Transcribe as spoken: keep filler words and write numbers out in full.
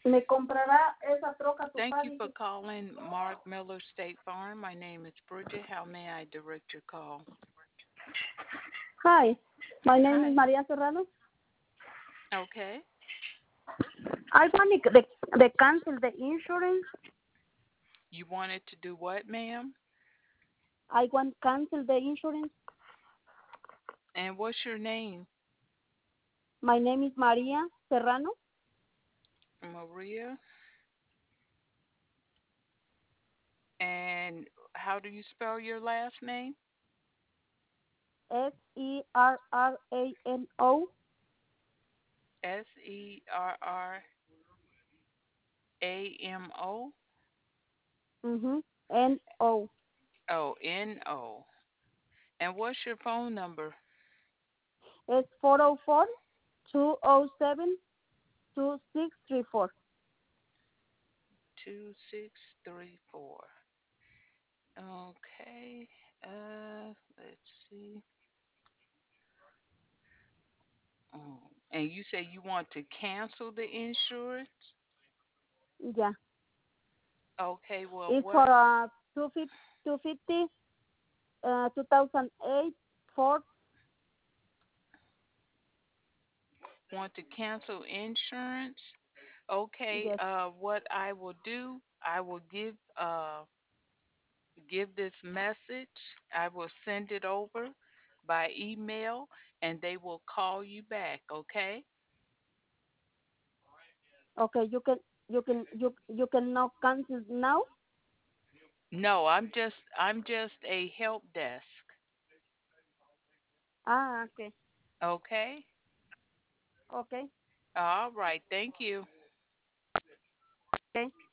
¿Me comprará esa troca tu Thank you padre? for calling Mark Miller State Farm. My name is Bridget. How may I direct your call? Hi, my name is Hi. Maria Serrano. Okay. I want to the, the cancel the insurance. You wanted to do what, ma'am? I want cancel the insurance. And what's your name? My name is Maria Serrano. Maria. And how do you spell your last name? S E R R A N O. S E R R A M O. Mhm. N O. Oh, N O. And what's your phone number? It's four zero four two zero seven two six three four. two six three four. Okay. Uh, let's see. Oh, and you say you want to cancel the insurance? Yeah. Okay, well, It's what for uh two fifty two fifty uh two thousand eight Ford. want to cancel insurance? Okay, Yes. uh, what I will do, I will give uh give this message. I will send it over by email, and they will call you back. Okay? Okay. You can you can you you can now cancel now. No, I'm just I'm just a help desk. Ah. Okay. Okay? Okay. All right. Thank you. Okay.